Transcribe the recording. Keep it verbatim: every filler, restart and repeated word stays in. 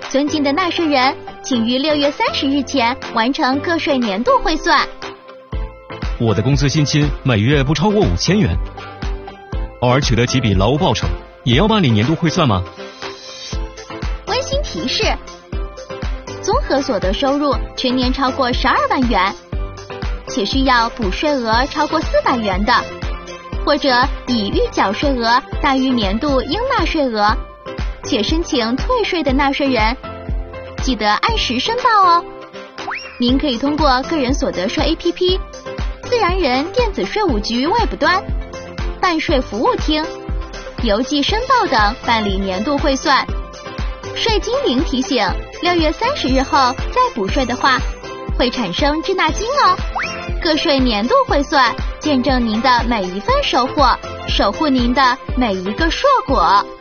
尊敬的纳税人，请于六月三十日前完成个税年度汇算。 我的工资薪金每月不超过五千元，偶尔取得几笔劳务报酬，也要办理年度汇算吗？ 温馨提示：综合所得收入全年超过十二万元，且需要补税额超过四百元的，或者已预缴税额大于年度应纳税额，且申请退税的纳税人，记得按时申报哦。您可以通过个人所得税 A P P、自然人电子税务局 Web 端、办税服务厅、邮寄申报等办理年度汇算。税精灵提醒：六月三十日后再补税的话，会产生滞纳金哦。个税年度汇算，见证您的每一份收获，守护您的每一个硕果。